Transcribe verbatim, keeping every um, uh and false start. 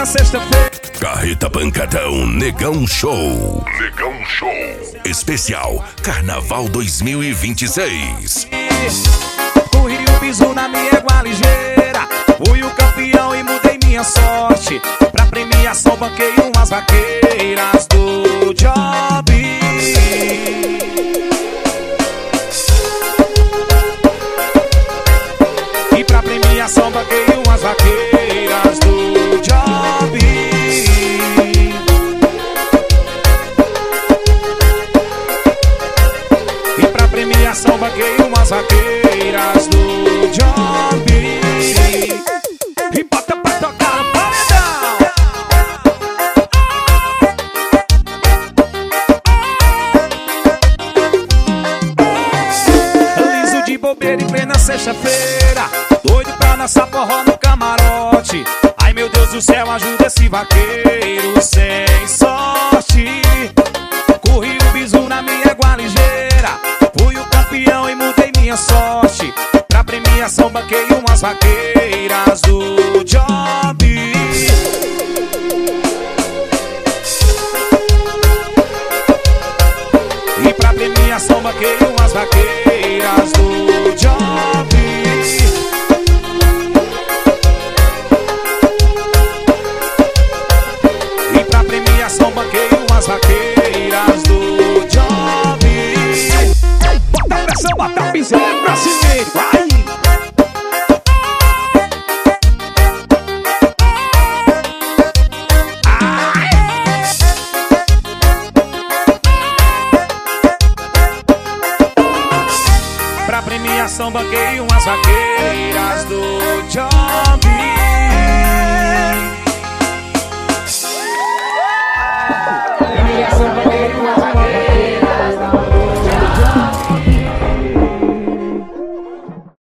sexta-feira. Carreta Pancadão Negão Show. Negão Show. Especial Carnaval dois mil e vinte e seis. Corri o bisu na minha égua ligeira. Fui o campeão e mudei minha sorte. Pra premiação banquei umas vaqueiras do job. E pra premiação banquei umas vaqueiras do job. E pra premiação banquei umas vaqueiras do job. E bota pra tocar no paredão. Liso de bobeira em plena sexta-feira, doido pra dançar forró no camarote. Ai meu Deus do céu, ajuda esse vaqueiro sem sorte. Corri o bisu na minha égua ligeira. Fui o campeão e mudei minha sorte. Pra premiação banquei umas vaqueiras do job. E pra premiação banquei umas vaqueiras do job. E pra premiação banquei umas vaqueiras do job. Bota a pressão, bota a piseira pra cima, vai! Pra premiação banquei umas vaqueiras do job. Premiação